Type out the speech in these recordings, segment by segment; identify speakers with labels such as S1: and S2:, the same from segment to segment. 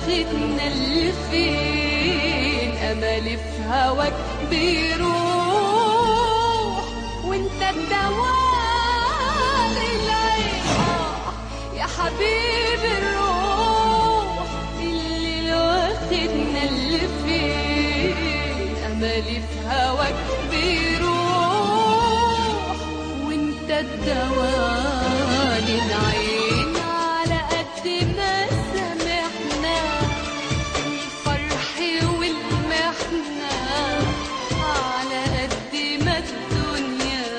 S1: واخدنا لفين، املي في هواك بيروح وانت الدواء للعين. يا حبيب الروح اللي واخدنا لفين، املي في هواك بيروح وانت الدواء للعين. على قد ما سامحنا الفرح والمحنة، على قد ما الدنيا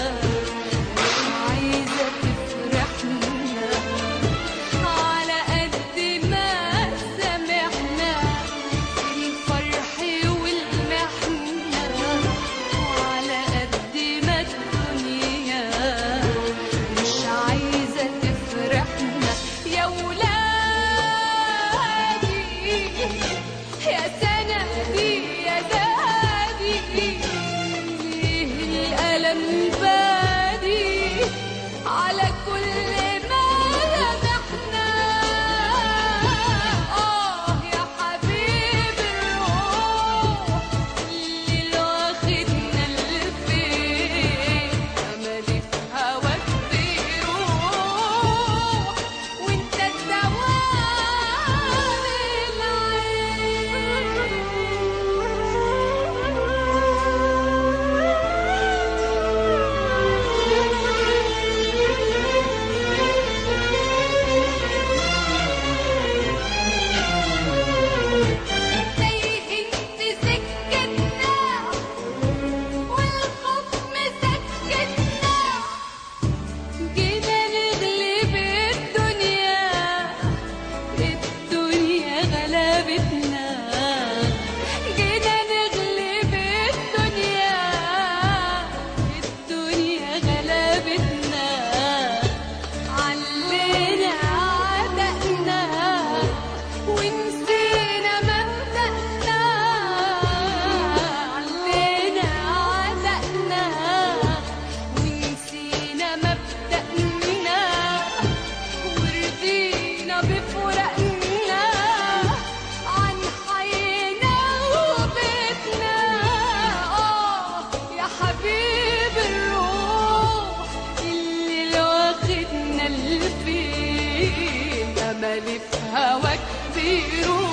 S1: عايزة تفرحنا، على قد ما سامحنا الفرح والمحنة، على قد ما الدنيا مش عايزة تفرحنا. يا ولادي يا سندي يا دادي، ليه الألم بادي على كل ما لمحنا. يا حبيب الروح اللي واخدنا لفين، أملي في هواك بيروح وانت الدواء تايهين في سكتنا والخوف مسكتنا، جينا نغلب الدنيا، الدنيا غلبتنا، جينا نغلب الدنيا، الدنيا غلبتنا، علينا عدقنا ونسينا مبدأنا، علينا عدقنا ونسينا مبدأنا، ورضينا بفرقنا عن حينا وبيتنا. يا حبيب الروح اللي واخدنا لفين، أملي في هواك بيروح